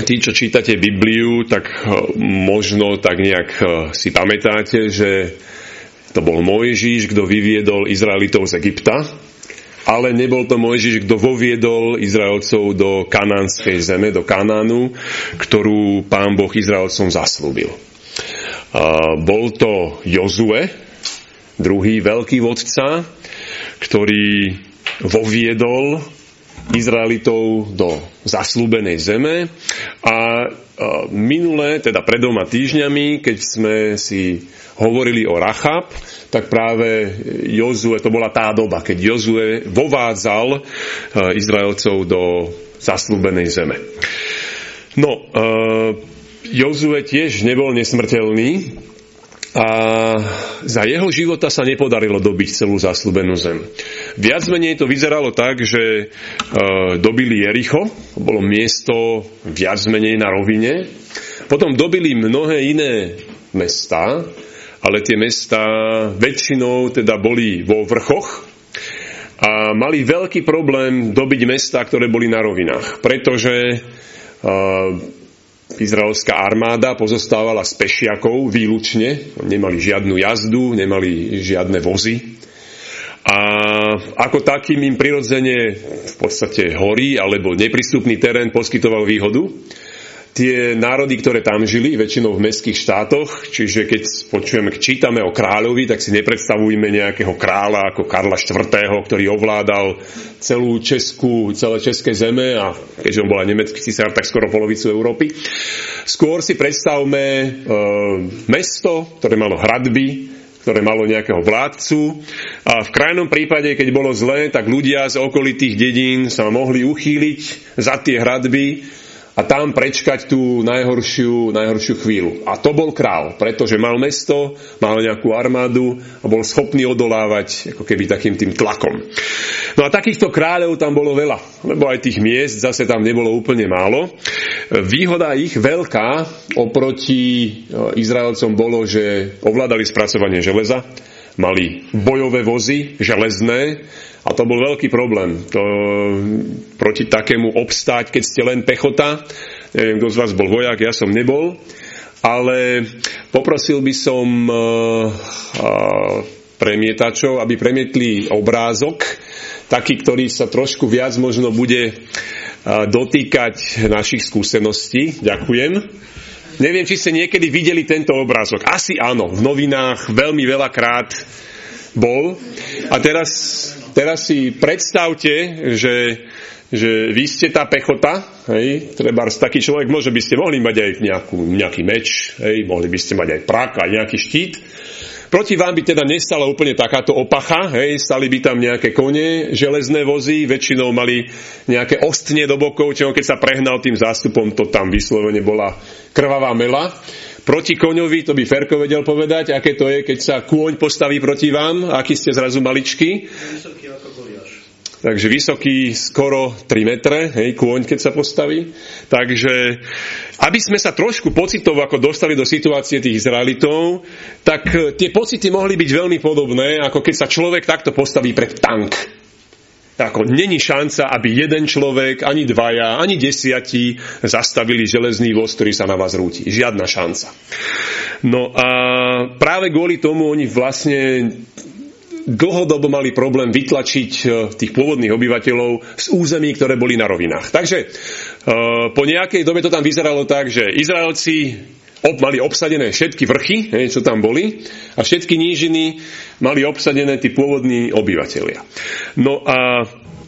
tí, čo čítate Bibliu, tak možno tak nejak si pamätáte, že to bol Mojžiš, kto vyviedol Izraelitov z Egypta, ale nebol to Mojžiš, kto voviedol Izraelcov do kanánskej zeme, do Kanánu, ktorú Pán Boh Izraelcom zaslúbil. Bol to Jozue, druhý veľký vodca, ktorý voviedol Izraelitov do zaslúbenej zeme a minulé, teda pred 2 týždňami, keď sme si hovorili o Rachab, tak práve Jozue, to bola tá doba, keď Jozue vovádzal Izraelcov do zaslúbenej zeme. No, Jozue tiež nebol nesmrteľný, a za jeho života sa nepodarilo dobiť celú zasľúbenú zem. Viac menej to vyzeralo tak, že dobili Jericho, bolo miesto viac menej na rovine, potom dobili mnohé iné mestá, ale tie mestá väčšinou teda boli vo vrchoch a mali veľký problém dobiť mestá, ktoré boli na rovinách, pretože izraelská armáda pozostávala z pešiakov výlučne, nemali žiadnu jazdu, nemali žiadne vozy. A ako takým im prirodzene v podstate hory alebo neprístupný terén poskytoval výhodu. Tie národy, ktoré tam žili, väčšinou v mestských štátoch, čiže keď čítame o kráľovi, tak si nepredstavujme nejakého kráľa ako Karla IV., ktorý ovládal celé české zeme a keďže on bol aj nemecký cisár, tak skoro polovicu Európy. Skôr si predstavme mesto, ktoré malo hradby, ktoré malo nejakého vládcu a v krajnom prípade, keď bolo zlé, tak ľudia z okolitých dedín sa mohli uchýliť za tie hradby a tam prečkať tú najhoršiu chvíľu. A to bol král, pretože mal mesto, mal nejakú armádu a bol schopný odolávať ako keby takým tým tlakom. No a takýchto kráľov tam bolo veľa, lebo aj tých miest zase tam nebolo úplne málo. Výhoda ich veľká oproti Izraelcom bolo, že ovládali spracovanie železa, mali bojové vozy železné a to bol veľký problém. Proti takému obstáť, keď ste len pechota. Neviem, kto z vás bol vojak, ja som nebol. Ale poprosil by som premietačov, aby premietli obrázok, taký, ktorý sa trošku viac možno bude dotýkať našich skúseností. Ďakujem. Neviem, či ste niekedy videli tento obrázok. Asi áno, v novinách veľmi veľakrát bol. A teraz si predstavte, že vy ste tá pechota, hej, trebárs taký človek, môže by ste mohli mať aj nejaký meč, hej, mohli by ste mať aj prak, aj nejaký štít. Proti vám by teda nestala úplne takáto opacha, hej, stali by tam nejaké kone, železné vozy, väčšinou mali nejaké ostne do bokov, čo keď sa prehnal tým zástupom, to tam vyslovene bola krvavá mela. Proti koňovi, to by Ferko vedel povedať, aké to je, keď sa kôň postaví proti vám, aký ste zrazu maličký. Vysoký ako Goliáš. Takže vysoký skoro 3 metre, hej, kôň, keď sa postaví. Takže, aby sme sa trošku pocitovo ako dostali do situácie tých Izraelitov, tak tie pocity mohli byť veľmi podobné, ako keď sa človek takto postaví pred tank. Ako není šanca, aby jeden človek, ani 2, ani 10 zastavili železný voz, ktorý sa na vás rúti. Žiadna šanca. No a práve kvôli tomu oni vlastne dlhodobo mali problém vytlačiť tých pôvodných obyvateľov z území, ktoré boli na rovinách. Takže po nejakej dobe to tam vyzeralo tak, že Izraelci mali obsadené všetky vrchy, čo tam boli, a všetky nížiny mali obsadené tí pôvodní obyvatelia. No a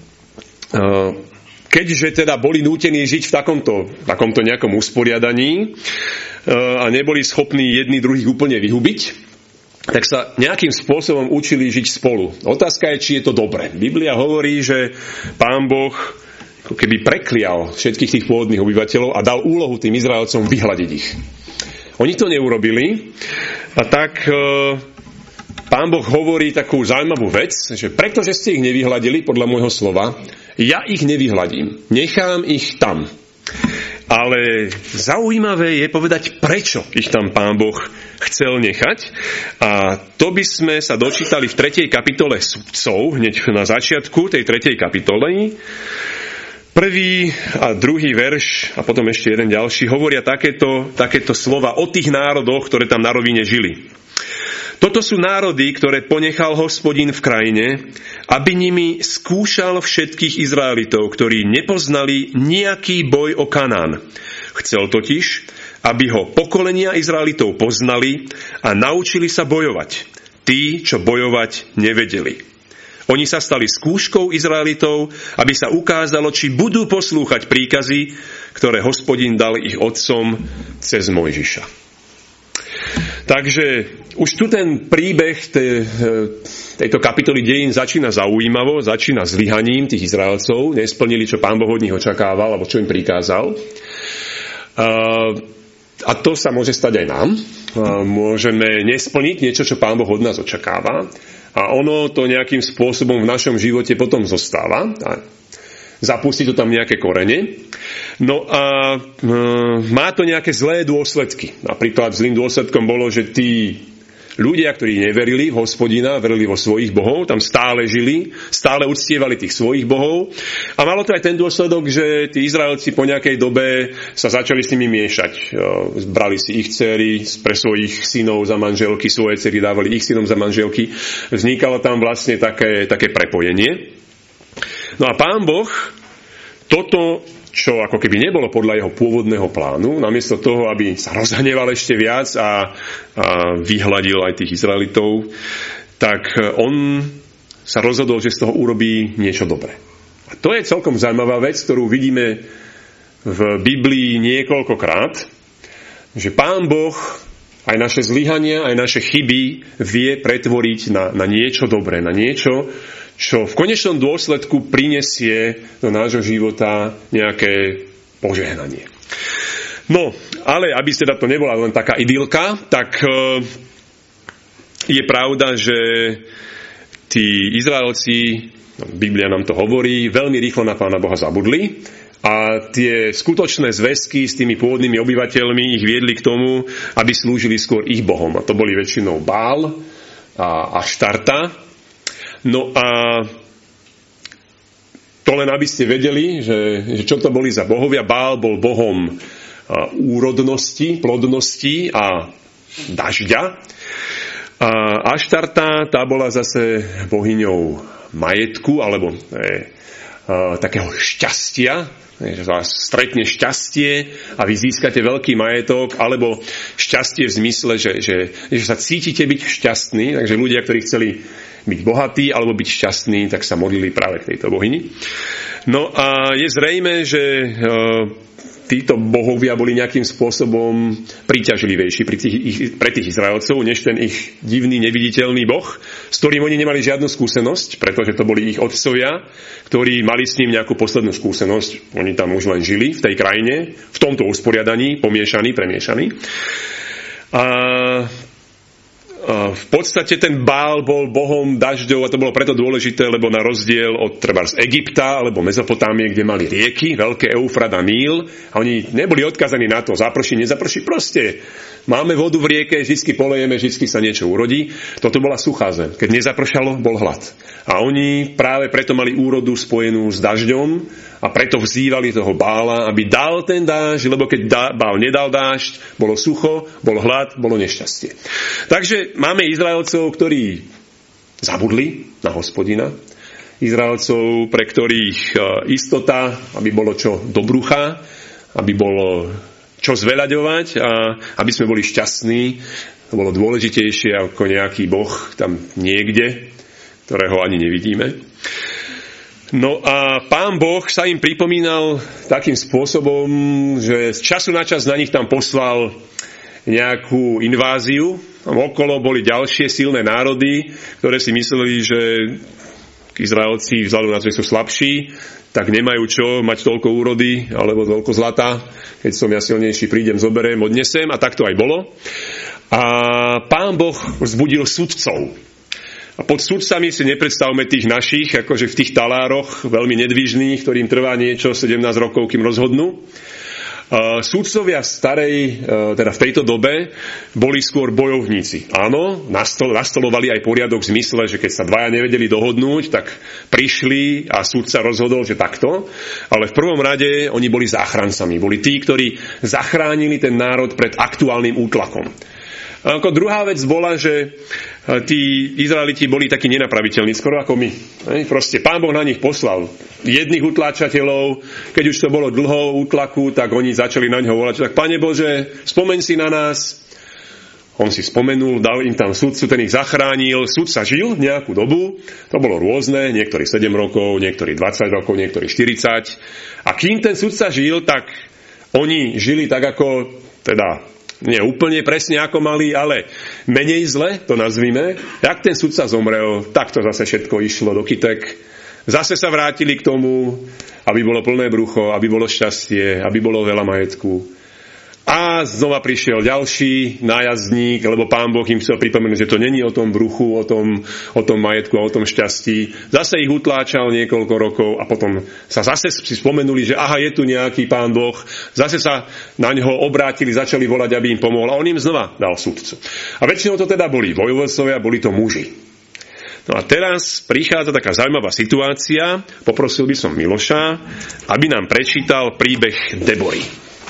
keďže teda boli nútení žiť v takomto nejakom usporiadaní a neboli schopní jedni druhých úplne vyhubiť, tak sa nejakým spôsobom učili žiť spolu. Otázka je, či je to dobre. Biblia hovorí, že Pán Boh ako keby preklial všetkých tých pôvodných obyvateľov a dal úlohu tým Izraelcom vyhľadiť ich. Oni to neurobili a tak Pán Boh hovorí takú zaujímavú vec, že pretože ste ich nevyhľadili, podľa môjho slova, ja ich nevyhľadím. Nechám ich tam. Ale zaujímavé je povedať, prečo ich tam Pán Boh chcel nechať. A to by sme sa dočítali v 3. kapitole Sudcov, hneď na začiatku tej 3. kapitoly. Prvý a druhý verš a potom ešte jeden ďalší hovoria takéto slova o tých národoch, ktoré tam na rovine žili. Toto sú národy, ktoré ponechal Hospodin v krajine, aby nimi skúšal všetkých Izraelitov, ktorí nepoznali nejaký boj o Kanán. Chcel totiž, aby ho pokolenia Izraelitov poznali a naučili sa bojovať. Tí, čo bojovať nevedeli. Oni sa stali skúškou Izraelitov, aby sa ukázalo, či budú poslúchať príkazy, ktoré Hospodin dal ich otcom cez Mojžiša. Takže už tu ten príbeh tejto kapitoly dejín začína zaujímavo, začína zlyhaním tých Izraelcov, nesplnili, čo Pán Boh od nich očakával, alebo čo im prikázal. A to sa môže stať aj nám. Môžeme nesplniť niečo, čo Pán Boh od nás očakáva. A ono to nejakým spôsobom v našom živote potom zostáva. A zapustí to tam nejaké korene. No a má to nejaké zlé dôsledky. Napríklad zlým dôsledkom bolo, že tí ľudia, ktorí neverili v Hospodina, verili vo svojich bohov, tam stále žili, stále uctievali tých svojich bohov. A malo to aj ten dôsledok, že tí Izraelci po nejakej dobe sa začali s nimi miešať. Brali si ich dcery pre svojich synov za manželky, svoje dcery dávali ich synom za manželky. Vznikalo tam vlastne také prepojenie. No a Pán Boh toto, čo ako keby nebolo podľa jeho pôvodného plánu, namiesto toho, aby sa rozhneval ešte viac a vyhladil aj tých Izraelitov, tak on sa rozhodol, že z toho urobí niečo dobré. A to je celkom zaujímavá vec, ktorú vidíme v Biblii niekoľkokrát, že Pán Boh aj naše zlyhania, aj naše chyby vie pretvoriť na niečo dobré, na niečo, čo v konečnom dôsledku prinesie do nášho života nejaké požehnanie. No, ale aby teda to nebola len taká idylka, tak je pravda, že tí Izraelci, Biblia nám to hovorí, veľmi rýchlo na Pána Boha zabudli a tie skutočné zväzky s tými pôvodnými obyvateľmi ich viedli k tomu, aby slúžili skôr ich bohom. A to boli väčšinou Bál a Aštarta. No a to len aby ste vedeli, že čo to boli za bohovia. Bál bol bohom úrodnosti, plodnosti a dažďa. A Aštarta, tá bola zase bohyňou majetku, alebo takého šťastia, že vás stretne šťastie a vy získate veľký majetok, alebo šťastie v zmysle, že sa cítite byť šťastní. Takže ľudia, ktorí chceli byť bohatí alebo byť šťastní, tak sa modlili práve k tejto bohyni. No a je zrejme, že títo bohovia boli nejakým spôsobom príťažlivejší pre tých Izraelcov, než ten ich divný, neviditeľný boh, s ktorým oni nemali žiadnu skúsenosť, pretože to boli ich otcovia, ktorí mali s ním nejakú poslednú skúsenosť. Oni tam už len žili v tej krajine, v tomto usporiadaní, premiešaní. A v podstate ten Bál bol bohom dažďov a to bolo preto dôležité, lebo na rozdiel od treba z Egypta alebo Mezopotámie, kde mali rieky, veľké Eufrat a Níl, a oni neboli odkazaní na to, zaprší, nezaprší, proste máme vodu v rieke, vždycky polejeme, vždycky sa niečo urodí. Toto bola suchá zem. Keď nezapršalo, bol hlad. A oni práve preto mali úrodu spojenú s dažďom a preto vzývali toho Bála, aby dal ten dážď, lebo keď Bál nedal dážď, bolo sucho, bol hlad, bolo nešťastie. Takže máme Izraelcov, ktorí zabudli na Hospodina. Izraelcov, pre ktorých istota, aby bolo čo do brucha, aby bolo čo zveľaďovať a aby sme boli šťastní, to bolo dôležitejšie ako nejaký boh tam niekde, ktorého ani nevidíme. No a Pán Boh sa im pripomínal takým spôsobom, že z času na čas na nich tam poslal nejakú inváziu. Okolo boli ďalšie silné národy, ktoré si mysleli, že Izraelci vzhľadom na to, že sú slabší, tak nemajú čo mať toľko úrody alebo toľko zlata. Keď som ja silnejší, prídem, zoberiem, odnesem, a tak to aj bolo. A Pán Boh vzbudil sudcov. A pod sudcami si nepredstavme tých našich, akože v tých talároch, veľmi nedvížných, ktorým trvá niečo 17 rokov, kým rozhodnú. Sudcovia teda v tejto dobe boli skôr bojovníci. Áno, nastolovali aj poriadok v zmysle, že keď sa dvaja nevedeli dohodnúť, tak prišli a sudca rozhodol, že takto. Ale v prvom rade oni boli záchrancami. Boli tí, ktorí zachránili ten národ pred aktuálnym útlakom. Ako druhá vec bola, že tí Izraeliti boli takí nenapraviteľní, skoro ako my. Proste Pán Boh na nich poslal jedných utláčateľov, keď už to bolo dlho útlaku, tak oni začali na ňo volať, tak Pane Bože, spomeň si na nás. On si spomenul, dal im tam sudcu, ten ich zachránil. Sudca žil nejakú dobu, to bolo rôzne, niektorí 7 rokov, niektorí 20 rokov, niektorí 40. A kým ten sudca žil, tak oni žili tak ako, teda nie úplne presne ako mali, ale menej zle, to nazvime. Jak ten sudca zomrel, tak to zase všetko išlo do kytek. Zase sa vrátili k tomu, aby bolo plné brucho, aby bolo šťastie, aby bolo veľa majetku. A znova prišiel ďalší nájazdník, lebo Pán Boh im chcel pripomenúť, že to není o tom bruchu, o tom majetku a o tom šťastí. Zase ich utláčal niekoľko rokov a potom sa zase si spomenuli, že aha, je tu nejaký Pán Boh. Zase sa na ňoho obrátili, začali volať, aby im pomohol a on im znova dal sudcu. A väčšinou to teda boli vojvodcovia, boli to muži. No a teraz prichádza taká zaujímavá situácia. Poprosil by som Miloša, aby nám prečítal príbeh Debory.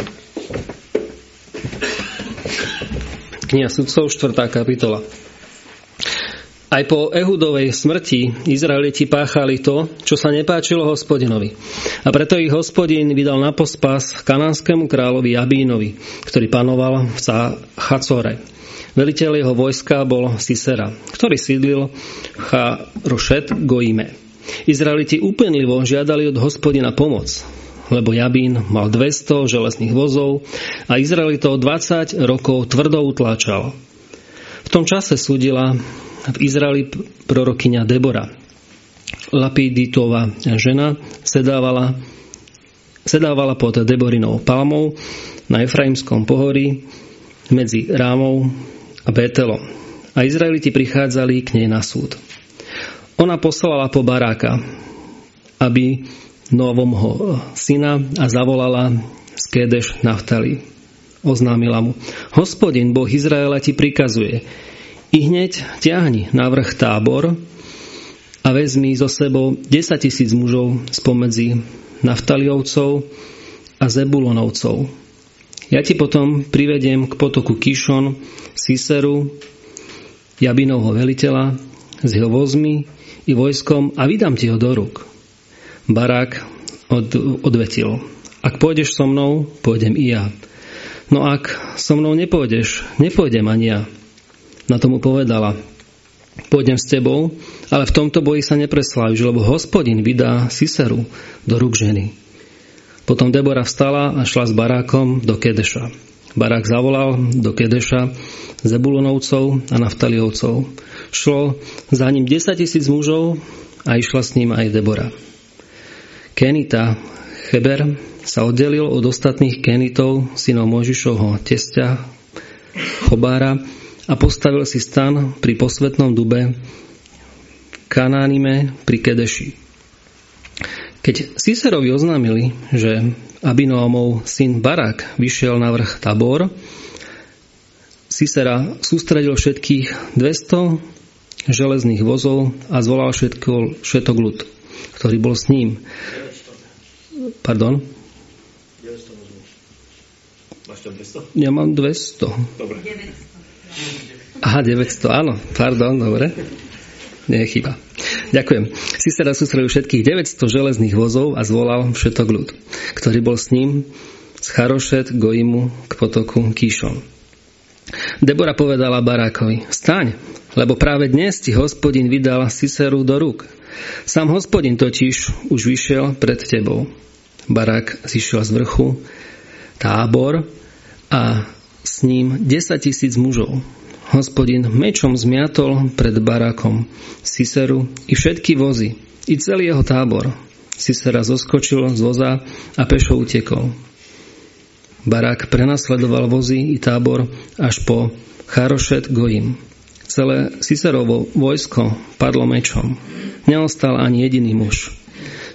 Kniha Sudcov, 4. kapitola. Aj po Ehudovej smrti Izraeliti páchali to, čo sa nepáčilo Hospodinovi. A preto ich Hospodin vydal na pospas kanánskému kráľovi Jabínovi, ktorý panoval v Chacore. Veliteľ jeho vojska bol Sisera, ktorý sídlil v Charoshet Goime. Izraeliti úpenlivo žiadali od Hospodina pomoc, lebo Jabín mal 200 železných vozov a Izraelitov 20 rokov tvrdo utláčal. V tom čase súdila v Izraeli prorokyňa Debora. Lapiditova žena sedávala pod Deborinou palmou na Efraimskom pohorí medzi Rámou a Bételom. A Izraeliti prichádzali k nej na súd. Ona poslala po Baráka, aby Novomho syna a zavolala z Kédeš Naftali. Oznámila mu: Hospodin, Boh Izraela, ti prikazuje: I hneď ťahni na vrch Tábor a vezmi so sebou 10 000 mužov spomedzi Naftaliovcov a Zebulonovcov. Ja ti potom privediem k potoku Kišon, Siseru, Jabinovho veliteľa, s jeho vozmi i vojskom a vydám ti ho do rúk. Barák odvetil: Ak pôjdeš so mnou, pôjdem i ja. No ak so mnou nepôjdeš, nepôjdem ani ja. Na tomu povedala: Pôjdem s tebou, ale v tomto boji sa nepresláviš, lebo Hospodin vydá Siseru do rúk ženy. Potom Debora vstala a šla s Barákom do Kedeša. Barák zavolal do Kedeša Zebulonovcov a Naftaliovcov. Šlo za ním 10 000 mužov a išla s ním aj Debora. Kenita Cheber sa oddelil od ostatných Kenitov, synov Mojžišovho tesťa Chobára, a postavil si stan pri posvätnom dube v Kanánime pri Kedeši. Keď Siserovi oznámili, že Abinoamov syn Barák vyšiel na vrch Tabor, Sisera sústredil všetkých 200 železných vozov a zvolal všetok ľud, ktorý bol s ním. Pardon? 900 vozov. Máš tam 200? Ja mám 200. Dobre. 900. Aha, 900, áno. Pardon, dobre. Nie je chyba. Ďakujem. Sisera sústredil všetkých 900 železných vozov a zvolal všetok ľud, ktorý bol s ním z Charoshet Goimu k potoku Kíšon. Debora povedala Barákovi: Staň, lebo práve dnes ti Hospodin vydal Siseru do rúk. Sám Hospodin totiž už vyšiel pred tebou. Barák zišiel z vrchu Tábor a s ním 10 000 mužov. Hospodin mečom zmiatol pred Barákom Siseru i všetky vozy, i celý jeho tábor. Sisera zoskočil z voza a pešo utekol. Barák prenasledoval vozy i tábor až po Charoshet Goim. Celé Siserovo vojsko padlo mečom. Neostal ani jediný muž.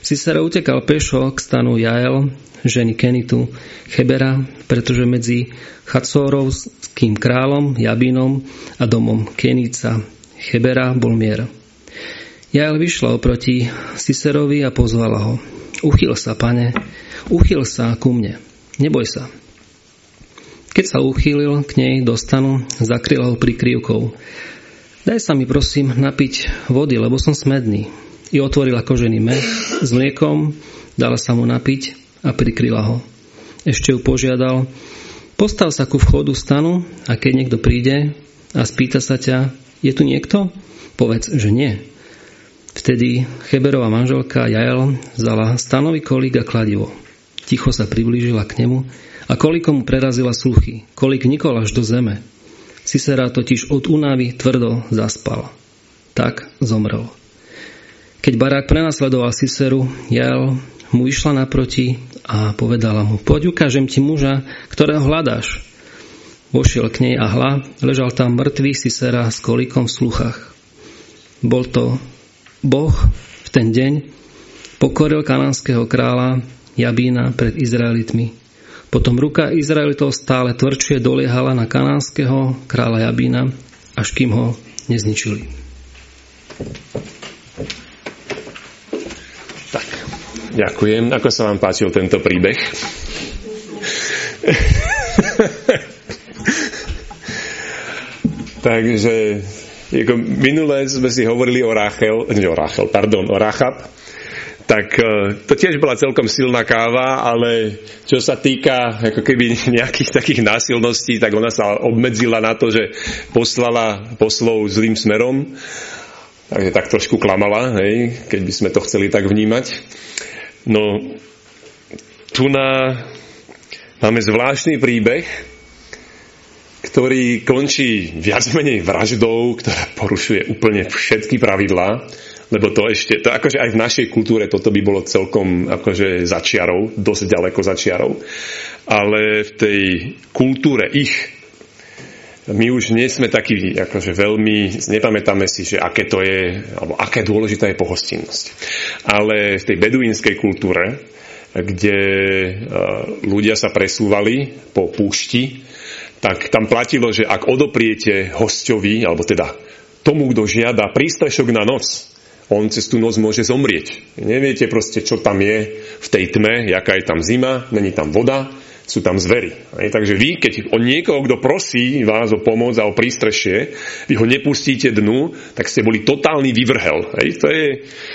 Sisera utekal pešo k stanu Jael, ženy Kenitu, Chebera, pretože medzi Chacórovským kráľom Jabínom a domom Kenica Chebera bol mier. Jael vyšla oproti Siserovi a pozvala ho. Uchyl sa, pane, uchyl sa ku mne, neboj sa. Keď sa uchýlil k nej do stanu, zakryla ho prikryvkou. Daj sa mi prosím napiť vody, lebo som smedný. I otvorila kožený mech s mliekom, dala sa mu napiť a prikryla ho. Ešte ju požiadal, postav sa ku vchodu stanu a keď niekto príde a spýta sa ťa, je tu niekto? Povedz, že nie. Vtedy Cheberová manželka Jael vzala stanový kolík a kladivo. Ticho sa priblížila k nemu a kolíkom mu prerazila sluchy. Kolík vnikol až do zeme. Sisera totiž od únavy tvrdo zaspal. Tak zomrel. Keď barák prenasledoval Siseru, Jael mu išla naproti a povedala mu, poď ukážem ti muža, ktorého hľadáš. Vošiel k nej a hľa, ležal tam mŕtvý Sisera s kolíkom v sluchách. Bol to Boh v ten deň, pokoril kanánskeho kráľa Jabína pred Izraelitmi. Potom ruka Izraelitov stále tvrdšie doliehala na kanánskeho kráľa Jabína, až kým ho nezničili. Tak, ďakujem. Ako sa vám páčil tento príbeh? Takže minulé sme si hovorili o Rachab. Tak to tiež bola celkom silná káva, ale čo sa týka ako keby nejakých takých násilností, tak ona sa obmedzila na to, že poslala poslov zlým smerom. Takže tak trošku klamala, hej, keď by sme to chceli tak vnímať. No, tu máme zvláštny príbeh, ktorý končí viac menej vraždou, ktorá porušuje úplne všetky pravidlá, lebo to akože aj v našej kultúre toto by bolo celkom akože za čiarou, dosť ďaleko za čiarou. Ale v tej kultúre my už nie sme takí akože veľmi, nepamätáme si, že aké to je, alebo aká dôležitá je pohostinnosť. Ale v tej beduínskej kultúre, kde ľudia sa presúvali po púšti, tak tam platilo, že ak odopriete hosťovi, alebo teda tomu, kto žiada prístrešok na noc, on cez tú noc môže zomrieť. Neviete proste, čo tam je v tej tme, jaká je tam zima, není tam voda, sú tam zvery. Takže vy, keď niekoho, kto prosí vás o pomoc a o prístrešie, vy ho nepustíte dnu, tak ste boli totálny vyvrhel. To je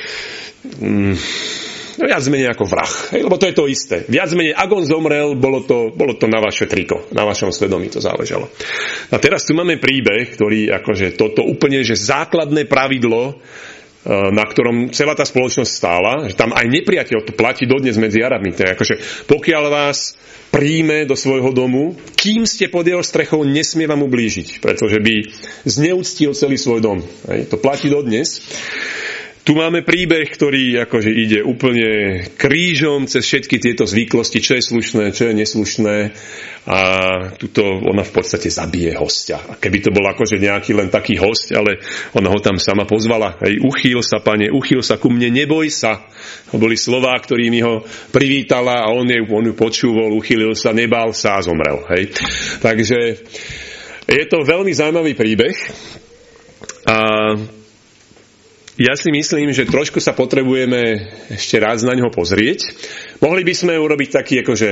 viac menej ako vrah. Lebo to je to isté. Viac menej, ak on zomrel, bolo to na vaše triko. Na vašom svedomí to záležalo. A teraz tu máme príbeh, ktorý akože toto úplne, že základné pravidlo, na ktorom celá tá spoločnosť stála, že tam aj nepriateľ, to platí dodnes medzi Arabmi. Akože, pokiaľ vás príjme do svojho domu, kým ste pod jeho strechou, nesmie vám ublížiť, pretože by zneúctil celý svoj dom. To platí dodnes. Tu máme príbeh, ktorý akože ide úplne krížom cez všetky tieto zvyklosti, čo je slušné, čo je neslušné, a tuto ona v podstate zabije hostia. A keby to bol akože nejaký len taký host, ale ona ho tam sama pozvala. Uchýl sa, pane, uchýl sa ku mne, neboj sa. To boli slová, ktorými ho privítala a on ju počúval, uchýlil sa, nebál sa a zomrel. Takže je to veľmi zaujímavý príbeh a ja si myslím, že trošku sa potrebujeme ešte raz na ňo pozrieť. Mohli by sme urobiť taký akože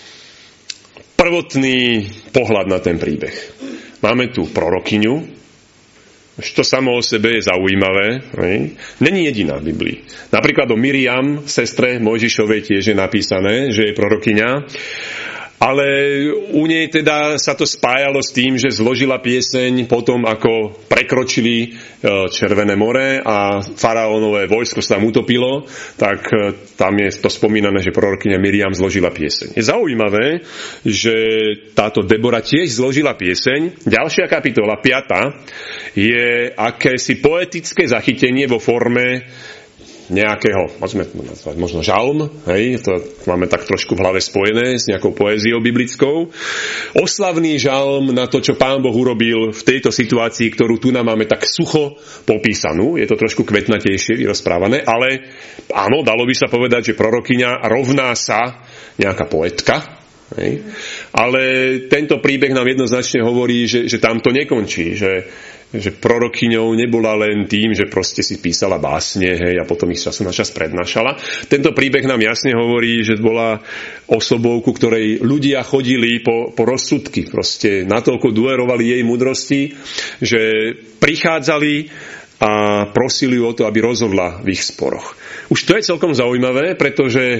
prvotný pohľad na ten príbeh. Máme tu prorokyňu, to samo o sebe je zaujímavé. Není jediná v Biblii. Napríklad o Miriam, sestre Mojžišovej, tiež je napísané, že je prorokyňa. Ale u nej teda sa to spájalo s tým, že zložila pieseň potom, ako prekročili Červené more a faraónové vojsko sa tam utopilo, tak tam je to spomínané, že prorokyňa Miriam zložila pieseň. Je zaujímavé, že táto Debora tiež zložila pieseň. Ďalšia kapitola, 5. je akési poetické zachytenie vo forme nejakého, môžeme nazvať možno žalm, hej, to máme tak trošku v hlave spojené s nejakou poéziou biblickou. Oslavný žalm na to, čo Pán Boh urobil v tejto situácii, ktorú tu nám máme tak sucho popísanú. Je to trošku kvetnatejšie vyrozprávané, ale áno, dalo by sa povedať, že prorokyňa rovná sa nejaká poetka. Hej. Ale tento príbeh nám jednoznačne hovorí, že tam to nekončí, že prorokyňou nebola len tým, že proste si písala básne, hej, a potom ich času na čas prednášala. Tento príbeh nám jasne hovorí, že bola osobou, ku ktorej ľudia chodili po rozsudky, proste natoľko dôverovali jej múdrosti, že prichádzali a prosili o to, aby rozhodla v ich sporoch. Už to je celkom zaujímavé, pretože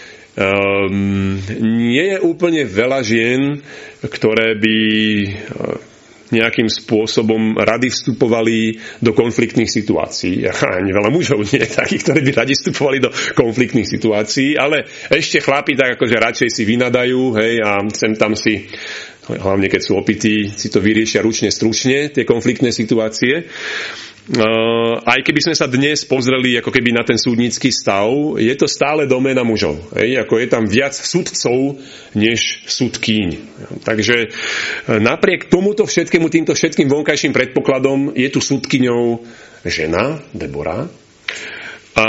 nie je úplne veľa žien, ktoré by nejakým spôsobom radi vstupovali do konfliktných situácií. Ani veľa mužov nie je takých, ktorí by radi vstupovali do konfliktných situácií, ale ešte chlapi tak akože radšej si vynadajú, hej, a sem tam si, hlavne keď sú opití, si to vyriešia ručne, stručne, tie konfliktné situácie. Aj keby sme sa dnes pozreli ako keby na ten súdnický stav, je to stále doména mužov. Ako je tam viac sudcov než sudkýň. Takže napriek tomuto všetkému, týmto všetkým vonkajším predpokladom je tu sudkyňou žena, Debora. A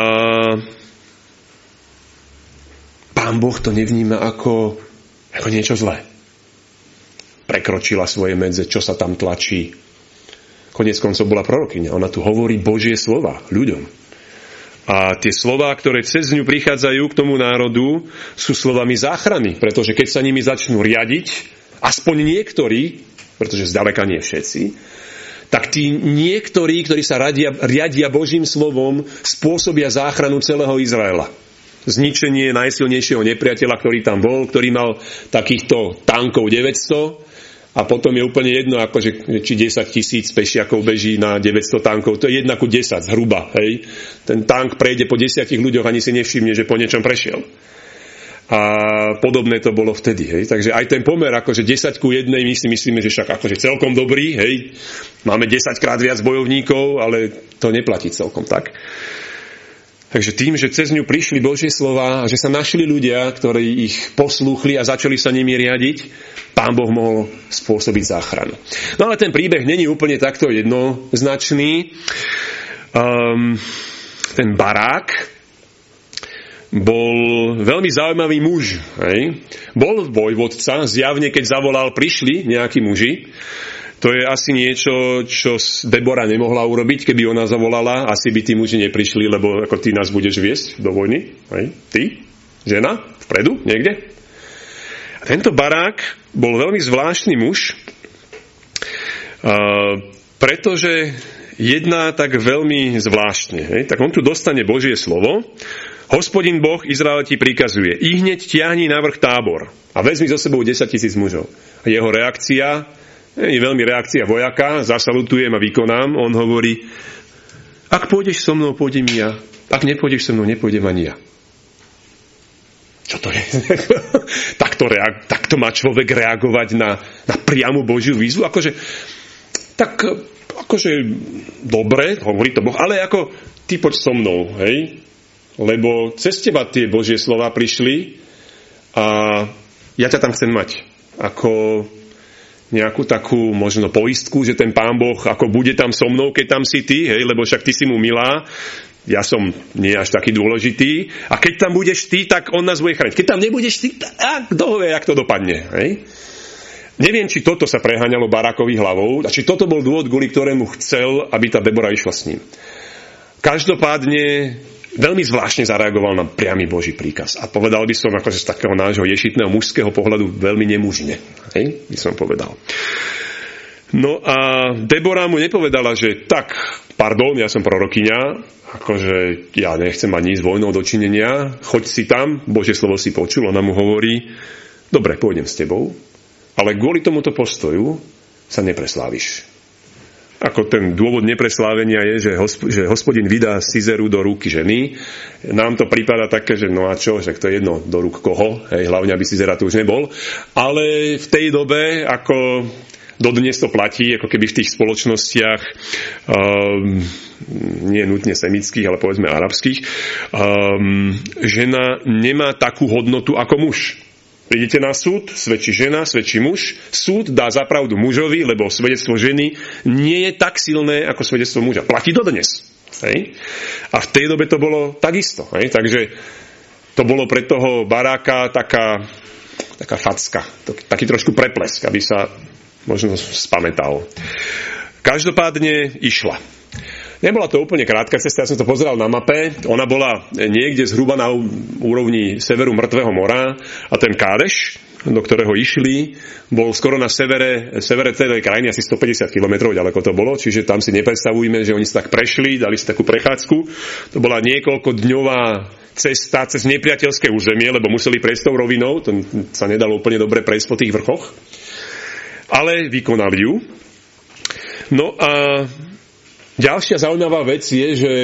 Pán Boh to nevníma ako niečo zlé. Prekročila svoje medze, čo sa tam tlačí. Koniec koncov bola prorokyňa. Ona tu hovorí Božie slova ľuďom. A tie slová, ktoré cez ňu prichádzajú k tomu národu, sú slovami záchrany. Pretože keď sa nimi začnú riadiť, aspoň niektorí, pretože zďaleka nie všetci, tak tí niektorí, ktorí sa riadia Božím slovom, spôsobia záchranu celého Izraela. Zničenie najsilnejšieho nepriateľa, ktorý tam bol, ktorý mal takýchto tankov 900, a potom je úplne jedno, akože, či 10 000 pešiakov beží na 900 tankov. To je 1:10 zhruba. Hej. Ten tank prejde po 10 ľuďoch, ani si nevšimne, že po niečom prešiel. A podobné to bolo vtedy. Hej. Takže aj ten pomer, akože 10:1, my si myslíme, že však akože celkom dobrý. Hej. Máme 10-krát viac bojovníkov, ale to neplatí celkom tak. Takže tým, že cez ňu prišli Božie slova a že sa našli ľudia, ktorí ich poslúchli a začali sa nimi riadiť, Pán Boh mohol spôsobiť záchranu. No ale ten príbeh není úplne takto jednoznačný. Ten Barák bol veľmi zaujímavý muž. Hej. Bol vojvodca, zjavne keď zavolal, prišli nejakí muži. To je asi niečo, čo Debora nemohla urobiť, keby ona zavolala. Asi by tí muži neprišli, lebo ako ty nás budeš viesť do vojny. Hej. Ty, žena, vpredu, niekde. A tento Barák bol veľmi zvláštny muž, pretože jedná tak veľmi zvláštne. Hej. Tak on tu dostane Božie slovo. Hospodin Boh Izrael ti prikazuje, i hneď ťahni na vrch Tábor a vezmi so sebou 10 000 mužov. A jeho reakcia je veľmi reakcia vojaka, zasalutujem a vykonám. On hovorí, ak pôjdeš so mnou, pôjdem ja. Ak nepôjdeš so mnou, nepôjdem ani ja. Čo to je? Takto má človek reagovať na priamu Božiu výzvu? Akože dobre, hovorí to Boh, ale ako ty poď so mnou, hej? Lebo cez teba tie Božie slova prišli a ja ťa tam chcem mať. Ako nejakú takú možno poistku, že ten Pán Boh ako bude tam so mnou, keď tam si ty, hej, lebo však ty si mu milá, ja som nie až taký dôležitý a keď tam budeš ty, tak on nás bude chrániť. Keď tam nebudeš ty, tak kto ho vie, jak to dopadne. Hej? Neviem, či toto sa preháňalo Barákovi hlavou a či toto bol dôvod, kvôli ktorému chcel, aby tá Debora išla s ním. Každopádne veľmi zvláštne zareagoval na priamy Boží príkaz. A povedal by som, akože z takého nášho ješitného mužského pohľadu veľmi nemužne. Hej? By som povedal. No a Debora mu nepovedala, že tak, pardon, ja som prorokyňa, akože ja nechcem mať nič s vojnou dočinenia, choď si tam, Božie slovo si počul, ona mu hovorí, dobre, pôjdem s tebou, ale kvôli tomuto postoju sa nepresláviš. Ako ten dôvod nepreslávenia je, že Hospodin vydá Sizeru do rúky ženy. Nám to prípada také, že no a čo, že to je jedno do rúk koho, hej, hlavne aby Sizera tu už nebol. Ale v tej dobe, ako dodnes to platí, ako keby v tých spoločnostiach, nie nutne semických, ale povedzme arabských, žena nemá takú hodnotu ako muž. Prídete na súd, svedčí žena, svedčí muž, súd dá za pravdu mužovi, lebo svedectvo ženy nie je tak silné ako svedectvo muža. Platí dodnes. Hej? A v tej dobe to bolo takisto. Hej? Takže to bolo pre toho baráka taká facka, taký trošku preplesk, aby sa možno spamätal. Každopádne išla. Nebola to úplne krátka cesta, ja som to pozeral na mape. Ona bola niekde zhruba na úrovni severu Mŕtvého mora a ten Kádeš, do ktorého išli, bol skoro na severe celej krajiny, asi 150 km ďaleko to bolo, čiže tam si nepredstavujme, že oni si tak prešli, dali si takú prechádzku. To bola niekoľkodňová cesta cez nepriateľské územie, lebo museli prejsť tou rovinou, to sa nedalo úplne dobre prejsť po tých vrchoch, ale vykonali ju. No a ďalšia zaujímavá vec je, že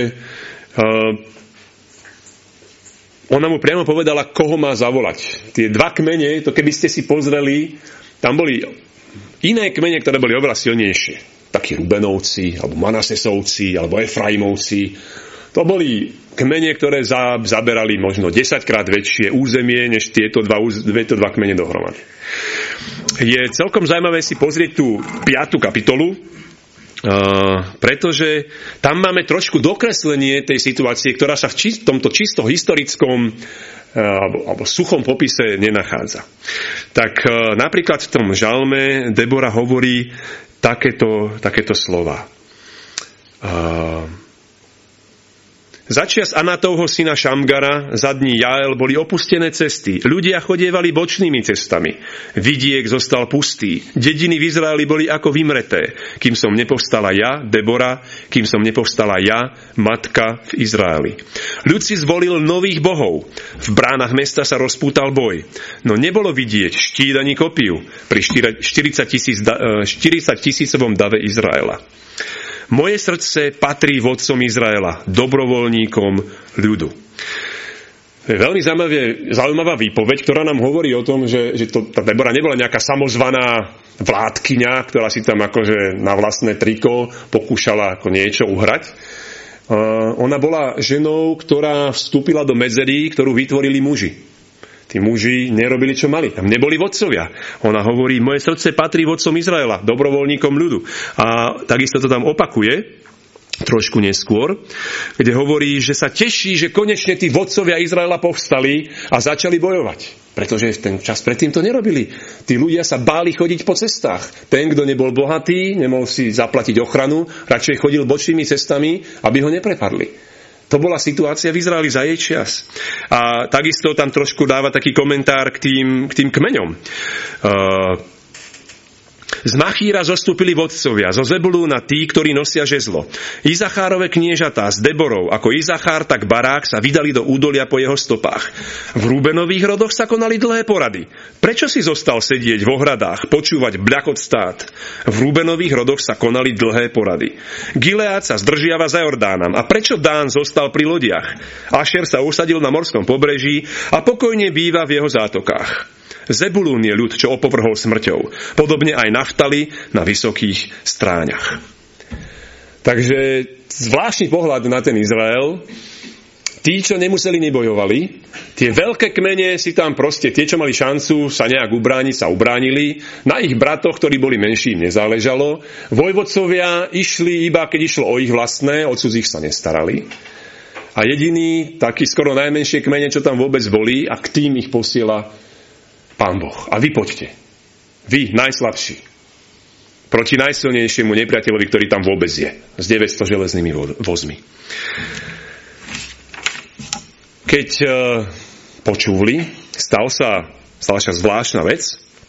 ona mu priamo povedala, koho má zavolať. Tie dva kmene, to keby ste si pozreli, tam boli iné kmene, ktoré boli oveľa silnejšie. Takí Rubenovci, alebo Manasesovci, alebo Efraimovci. To boli kmene, ktoré zaberali možno 10-krát väčšie územie, než tieto dva kmene dohromady. Je celkom zaujímavé si pozrieť tú 5. kapitolu, pretože tam máme trošku dokreslenie tej situácie, ktorá sa v tomto čisto historickom alebo suchom popise nenachádza. Tak napríklad v tom žalme Debora hovorí takéto slova. Začias Anatovho syna Šamgara, za dní Jael boli opustené cesty. Ľudia chodievali bočnými cestami. Vidiek zostal pustý. Dediny v Izraeli boli ako vymreté. Kým som nepovstala ja, Debora, kým som nepovstala ja, matka v Izraeli. Ľud si zvolil nových bohov. V bránach mesta sa rozpútal boj. No nebolo vidieť štít ani kopiu pri 40 tisícovom dave Izraela. Moje srdce patrí vodcom Izraela, dobrovoľníkom ľudu. To je veľmi zaujímavá výpoveď, ktorá nám hovorí o tom, že tá Debora nebola nejaká samozvaná vládkyňa, ktorá si tam akože na vlastné triko pokúšala ako niečo uhrať. Ona bola ženou, ktorá vstúpila do medzerí, ktorú vytvorili muži. Tí muži nerobili, čo mali. Tam neboli vodcovia. Ona hovorí, moje srdce patrí vodcom Izraela, dobrovoľníkom ľudu. A takisto to tam opakuje, trošku neskôr, kde hovorí, že sa teší, že konečne tí vodcovia Izraela povstali a začali bojovať. Pretože ten čas predtým to nerobili. Tí ľudia sa báli chodiť po cestách. Ten, kto nebol bohatý, nemohol si zaplatiť ochranu, radšej chodil bočnými cestami, aby ho neprepadli. To bola situácia v Izraeli za jej čas. A takisto tam trošku dáva taký komentár k tým kmeňom. Z Machíra zostúpili vodcovia, zo Zebulúna tí, ktorí nosia žezlo. Izachárove kniežatá s Deborou, ako Izachár, tak Barák sa vydali do údolia po jeho stopách. V Rúbenových rodoch sa konali dlhé porady. Prečo si zostal sedieť v ohradách, počúvať bľakot stát? V Rúbenových rodoch sa konali dlhé porady. Gileád sa zdržiava za Jordánom. A prečo Dán zostal pri lodiach? Ašer sa usadil na morskom pobreží a pokojne býva v jeho zátokách. Zebulún je ľud, čo opovrhol smrťou. Podobne aj Naftali na vysokých stráňach. Takže zvláštny pohľad na ten Izrael. Tí, čo nemuseli, nebojovali. Tie veľké kmene si tam proste, tie, čo mali šancu sa nejak ubrániť, sa ubránili. Na ich bratoch, ktorí boli menší, im nezáležalo. Vojvodcovia išli iba, keď išlo o ich vlastné, o cudzích sa nestarali. A jediný, taký skoro najmenšie kmene, čo tam vôbec boli, a k tým ich posiela Pán Boh. A vy poďte. Vy, najslabší. Proti najsilnejšiemu nepriateľovi, ktorý tam vôbec je. S 900 železnými vozmi. Keď počuli, stala sa zvláštna vec.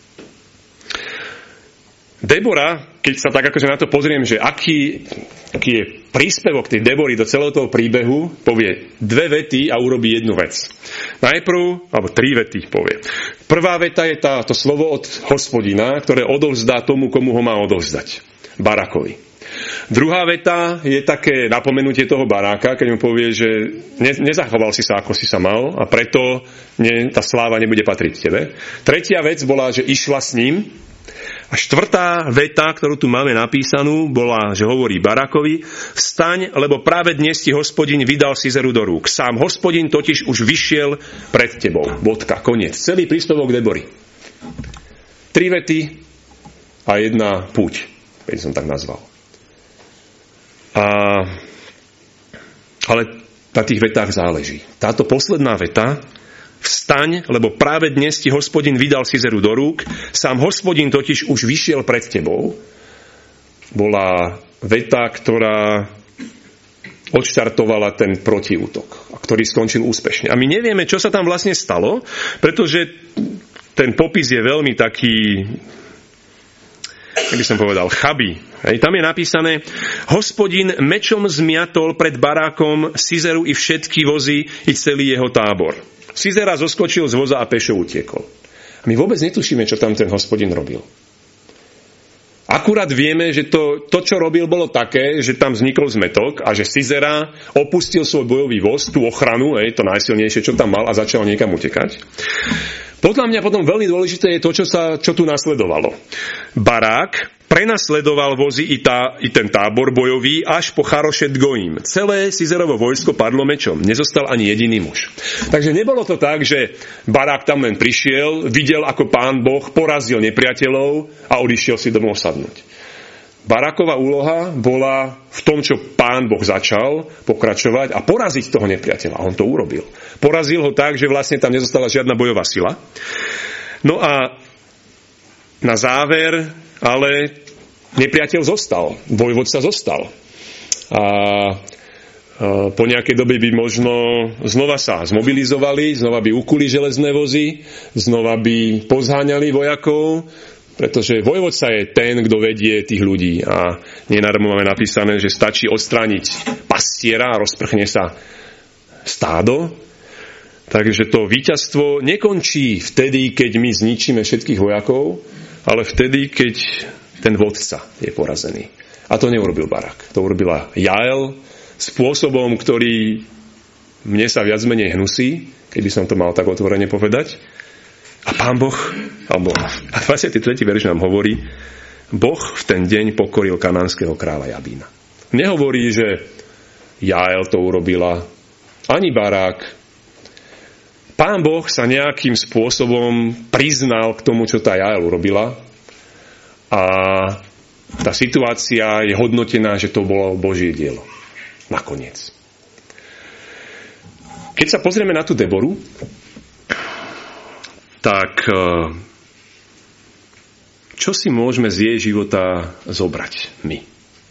Debora, keď sa tak akože na to pozriem, že aký je príspevok tej Debory do celého toho príbehu, povie 2 vety a urobí jednu vec. Najprv, alebo 3 vety povie. Prvá veta je to slovo od Hospodina, ktoré odovzdá tomu, komu ho má odovzdať. Barákovi. Druhá veta je také napomenutie toho baráka, keď mu povie, že nezachoval si sa, ako si sa mal a preto tá sláva nebude patriť tebe. Tretia vec bola, že išla s ním. A štvrtá veta, ktorú tu máme napísanú, bola, že hovorí Barakovi: vstaň, lebo práve dnes ti Hospodin vydal Sizeru do rúk. Sám Hospodin totiž už vyšiel pred tebou. Bodka, koniec. Celý príspevok Debory. 3 vety a 1 púť, keď som tak nazval. Ale na tých vetách záleží. Táto posledná veta: vstaň, lebo práve dnes ti Hospodin vydal Sizeru do rúk, sám Hospodin totiž už vyšiel pred tebou, bola veta, ktorá odštartovala ten protiútok, ktorý skončil úspešne. A my nevieme, čo sa tam vlastne stalo, pretože ten popis je veľmi taký, jak by som povedal, chabý. Tam je napísané: Hospodin mečom zmiatol pred Barákom Sizeru i všetky vozy i celý jeho tábor. Sisera zoskočil z voza a pešo utiekol. A my vôbec netušíme, čo tam ten Hospodin robil. Akurát vieme, že to, čo robil, bolo také, že tam vznikol zmetok a že Sisera opustil svoj bojový voz, tú ochranu, to najsilnejšie, čo tam mal, a začal niekam utekať. Podľa mňa potom veľmi dôležité je to, čo tu nasledovalo. Barák prenasledoval vozy i ten tábor bojový až po Charošet Goim. Celé Sizerovo vojsko padlo mečom. Nezostal ani jediný muž. Takže nebolo to tak, že Barák tam len prišiel, videl, ako Pán Boh porazil nepriateľov a odišiel si domov sadnúť. Barákova úloha bola v tom, čo Pán Boh začal pokračovať a poraziť toho nepriateľa. A on to urobil. Porazil ho tak, že vlastne tam nezostala žiadna bojová sila. No a na záver ale nepriateľ zostal. Vojvodca zostal. A po nejakej dobe by možno znova sa zmobilizovali, znova by ukuli železné vozy, znova by pozháňali vojakov, pretože vojvodca je ten, kto vedie tých ľudí. A nenadarmo máme napísané, že stačí odstrániť pastiera a rozprchne sa stádo. Takže to víťazstvo nekončí vtedy, keď my zničíme všetkých vojakov, ale vtedy, keď ten vodca je porazený. A to neurobil Barak. To urobila Jael spôsobom, ktorý mne sa viac menej hnusí, keby som to mal tak otvorene povedať. A Pán Boh, a 23. verš nám hovorí: Boh v ten deň pokoril kanánskeho kráľa Jabína. Nehovorí, že Jael to urobila, ani Barák. Pán Boh sa nejakým spôsobom priznal k tomu, čo tá Jael urobila, a tá situácia je hodnotená, že to bolo Božie dielo. Nakoniec. Keď sa pozrieme na tú Deboru, tak čo si môžeme z jej života zobrať my?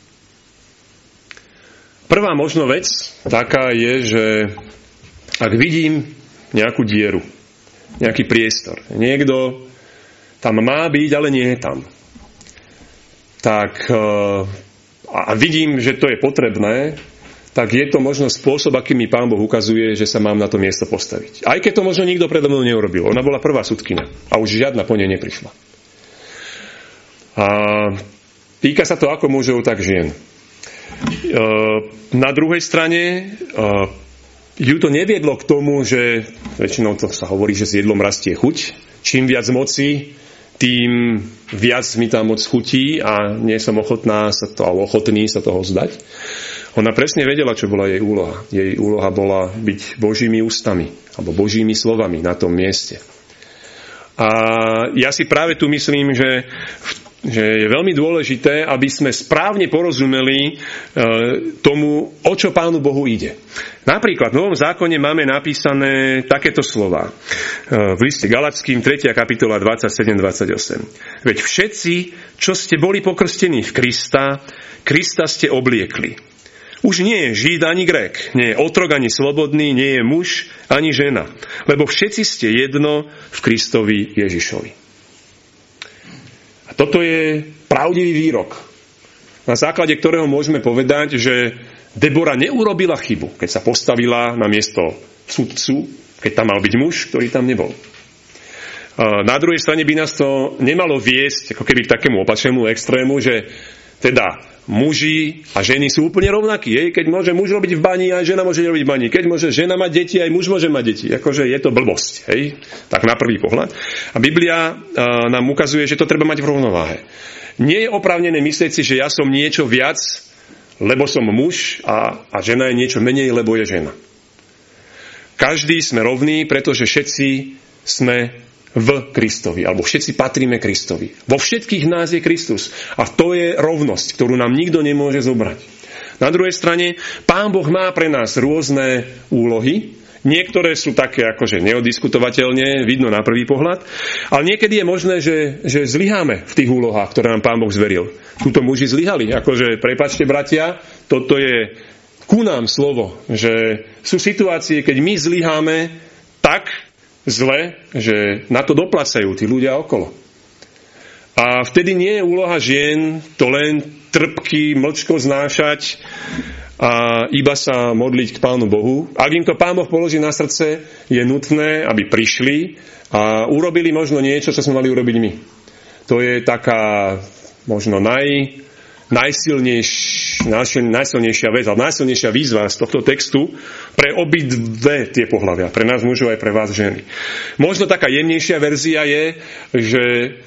Prvá možno vec taká je, že ak vidím nejakú dieru, nejaký priestor, niekto tam má byť, ale nie je tam, tak a vidím, že to je potrebné, tak je to možno spôsob, aký mi Pán Boh ukazuje, že sa mám na to miesto postaviť. Aj keď to možno nikto predo mnou neurobil. Ona bola prvá sudkyňa a už žiadna po nej neprišla. A týka sa to ako mužov, tak žien. Na druhej strane ju to neviedlo k tomu, že väčšinou to sa hovorí, že s jedlom rastie chuť. Čím viac moci, tým viac mi tá moc chutí a nie som ochotný sa toho vzdať. Ona presne vedela, čo bola jej úloha. Jej úloha bola byť Božími ústami alebo Božími slovami na tom mieste. A ja si práve tu myslím, že je veľmi dôležité, aby sme správne porozumeli tomu, o čo Pánu Bohu ide. Napríklad v Novom zákone máme napísané takéto slová. V liste Galatským 3. kapitola 27-28. Veď všetci, čo ste boli pokrstení v Krista ste obliekli. Už nie je Žid ani Grék, nie je otrok ani slobodný, nie je muž ani žena, lebo všetci ste jedno v Kristovi Ježišovi. A toto je pravdivý výrok, na základe ktorého môžeme povedať, že Debora neurobila chybu, keď sa postavila na miesto sudcu, keď tam mal byť muž, ktorý tam nebol. Na druhej strane by nás to nemalo viesť ako keby k takému opačnému extrému, že Teda muži a ženy sú úplne rovnakí. Keď môže muž robiť v bani, aj žena môže robiť v bani. Keď môže žena mať deti, aj muž môže mať deti. Akože je to blbosť. Tak na prvý pohľad. A Biblia nám ukazuje, že to treba mať v rovnováhe. Nie je oprávnené myslieť si, že ja som niečo viac, lebo som muž a žena je niečo menej, lebo je žena. Každý sme rovní, pretože všetci sme v Kristovi, alebo všetci patríme Kristovi. Vo všetkých nás je Kristus. A to je rovnosť, ktorú nám nikto nemôže zobrať. Na druhej strane, Pán Boh má pre nás rôzne úlohy. Niektoré sú také akože neodiskutovateľne, vidno na prvý pohľad, ale niekedy je možné, že zlyháme v tých úlohách, ktoré nám Pán Boh zveril. Tuto muži zlyhali, akože prepáčte bratia, toto je ku nám slovo, že sú situácie, keď my zlyháme tak zle, že na to doplacajú tí ľudia okolo. A vtedy nie je úloha žien to len trpky, mlčko znášať a iba sa modliť k Pánu Bohu. Ak im to Pán Boh položí na srdce, je nutné, aby prišli a urobili možno niečo, čo sme mali urobiť my. To je taká možno najsilnejšia vec, ale najsilnejšia výzva z tohto textu pre obidve tie pohlavia, pre nás mužov aj pre vás ženy. Možno taká jemnejšia verzia je, že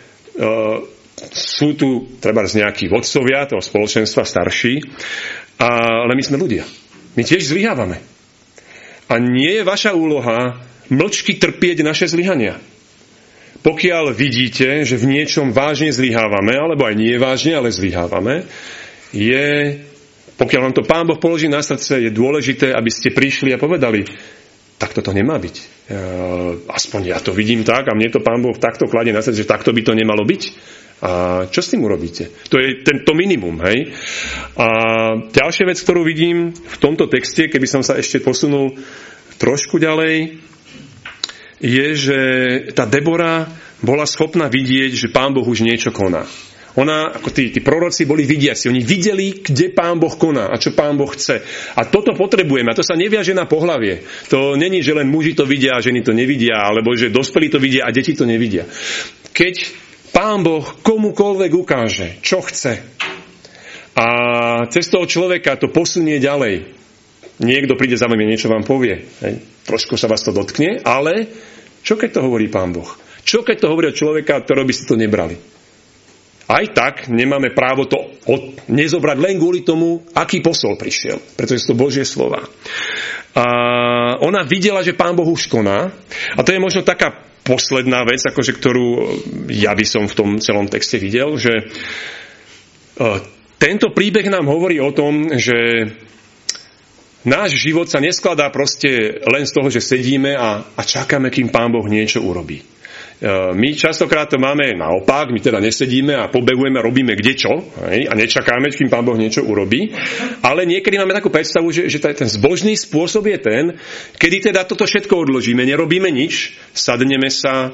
sú tu trebárs nejakí vodcovia toho spoločenstva starší, ale my sme ľudia. My tiež zlyhávame. A nie je vaša úloha mlčky trpieť naše zlyhania. Pokiaľ vidíte, že v niečom vážne zlyhávame, alebo aj nie vážne, ale zlyhávame, pokiaľ vám to Pán Boh položí na srdce, je dôležité, aby ste prišli a povedali, takto to nemá byť. Aspoň ja to vidím tak a mne to Pán Boh takto kladie na srdce, že takto by to nemalo byť. A čo s tým urobíte? To je to minimum, hej? A ďalšia vec, ktorú vidím v tomto texte, keby som sa ešte posunul trošku ďalej, je, že tá Debora bola schopná vidieť, že Pán Boh už niečo koná. Ona, ako tí proroci boli vidiaci, oni videli, kde Pán Boh koná a čo Pán Boh chce. A toto potrebujeme, a to sa neviaže na pohlavie. To není, že len muži to vidia a ženy to nevidia, alebo že dospelí to vidia a deti to nevidia. Keď Pán Boh komukoľvek ukáže, čo chce. A cez toho človeka to posunie ďalej. Niekto príde za vami, niečo vám povie. Trošku sa vás to dotkne, ale čo keď to hovorí Pán Boh? Čo keď to hovorí od človeka, ktorého by ste to nebrali? Aj tak nemáme právo to nezobrať len kvôli tomu, aký posol prišiel. Pretože sú to Božie slova. A ona videla, že Pán Boh už koná. A to je možno taká posledná vec, akože, ktorú ja by som v tom celom texte videl, že tento príbeh nám hovorí o tom, že náš život sa neskladá proste len z toho, že sedíme a čakáme, kým Pán Boh niečo urobí. My častokrát to máme naopak, my teda nesedíme a pobehujeme, robíme kdečo a nečakáme, kým Pán Boh niečo urobí, ale niekedy máme takú predstavu, že ten zbožný spôsob je ten, kedy teda toto všetko odložíme, nerobíme nič, sadneme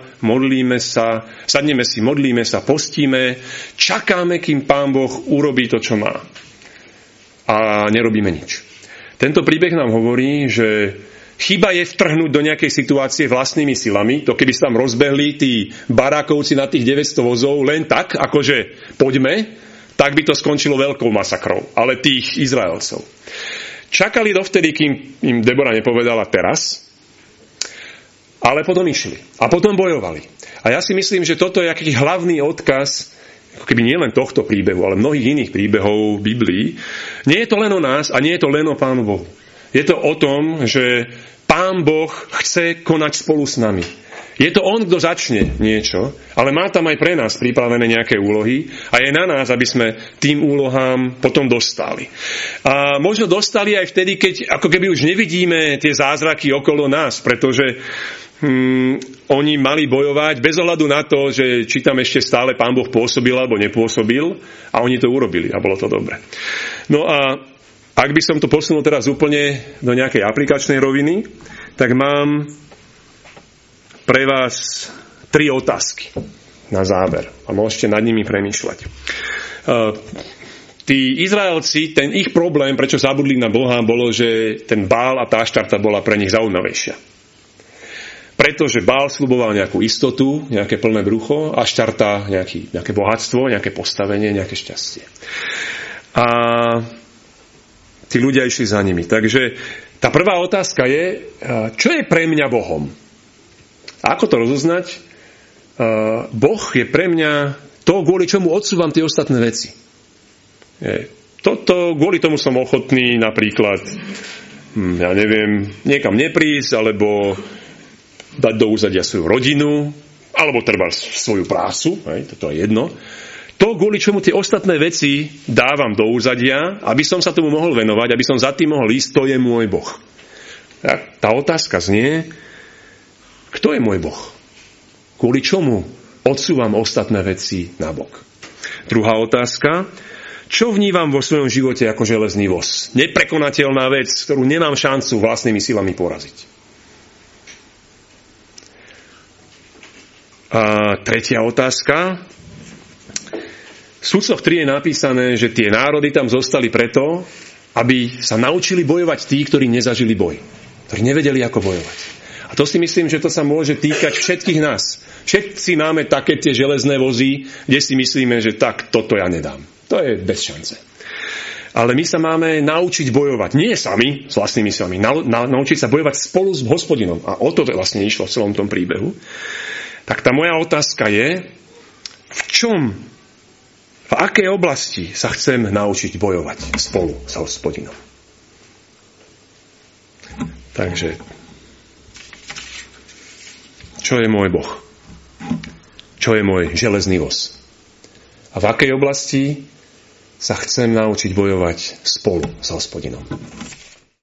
si, modlíme sa, postíme, čakáme, kým Pán Boh urobí to, čo má. A nerobíme nič. Tento príbeh nám hovorí, že chyba je vtrhnúť do nejakej situácie vlastnými silami. To keby sa tam rozbehli tí barákovci na tých 900 vozov len tak, akože poďme, tak by to skončilo veľkou masakrou. Ale tých Izraelcov. Čakali dovtedy, kým im Debora nepovedala teraz, ale potom išli. A potom bojovali. A ja si myslím, že toto je aký hlavný odkaz, ako keby nie len tohto príbehu, ale mnohých iných príbehov v Biblii. Nie je to len o nás a nie je to len o Pánu Bohu. Je to o tom, že Pán Boh chce konať spolu s nami. Je to On, kto začne niečo, ale má tam aj pre nás pripravené nejaké úlohy a je na nás, aby sme tým úlohám potom dostali. A možno dostali aj vtedy, keď ako keby už nevidíme tie zázraky okolo nás, pretože oni mali bojovať bez ohľadu na to, že či tam ešte stále Pán Boh pôsobil alebo nepôsobil a oni to urobili a bolo to dobre. No a ak by som to posunul teraz úplne do nejakej aplikačnej roviny, tak mám pre vás 3 otázky na záver a môžete nad nimi premýšľať. Tí Izraelci, ten ich problém, prečo zabudli na Boha, bolo, že ten Bál a tá Aštarta bola pre nich zaujímavejšia. pretože Bál sľuboval nejakú istotu, nejaké plné brucho, a Aštarta nejaké bohatstvo, nejaké postavenie, nejaké šťastie. A tí ľudia išli za nimi. Takže tá prvá otázka je, čo je pre mňa Bohom? A ako to rozoznať? Boh je pre mňa to, kvôli čomu odsúvam tie ostatné veci. Kvôli tomu som ochotný napríklad, niekam neprísť, alebo dať do úzadia svoju rodinu, alebo treba svoju prácu, toto je jedno. To, kvôli čomu tie ostatné veci dávam do úzadia, aby som sa tomu mohol venovať, aby som za tým mohol ísť, to je môj Boh. Tá otázka znie, kto je môj Boh? Kvôli čomu odsúvam ostatné veci na bok? Druhá otázka, čo vnímam vo svojom živote ako železný voz? Neprekonateľná vec, ktorú nemám šancu vlastnými silami poraziť. A tretia otázka. V Sudcoch 3 je napísané, že tie národy tam zostali preto, aby sa naučili bojovať tí, ktorí nezažili boj. Ktorí nevedeli, ako bojovať. A to si myslím, že to sa môže týkať všetkých nás. Všetci máme také tie železné vozy, kde si myslíme, že tak, toto ja nedám. To je bez šance. Ale my sa máme naučiť bojovať. Nie sami, s vlastnými silami. Naučiť sa bojovať spolu s Hospodinom. A o to vlastne išlo v celom tom príbehu. Tak tá moja otázka je, v akej oblasti sa chcem naučiť bojovať spolu s Hospodinom. Takže, čo je môj Boh? Čo je môj železný voz? A v akej oblasti sa chcem naučiť bojovať spolu s Hospodinom?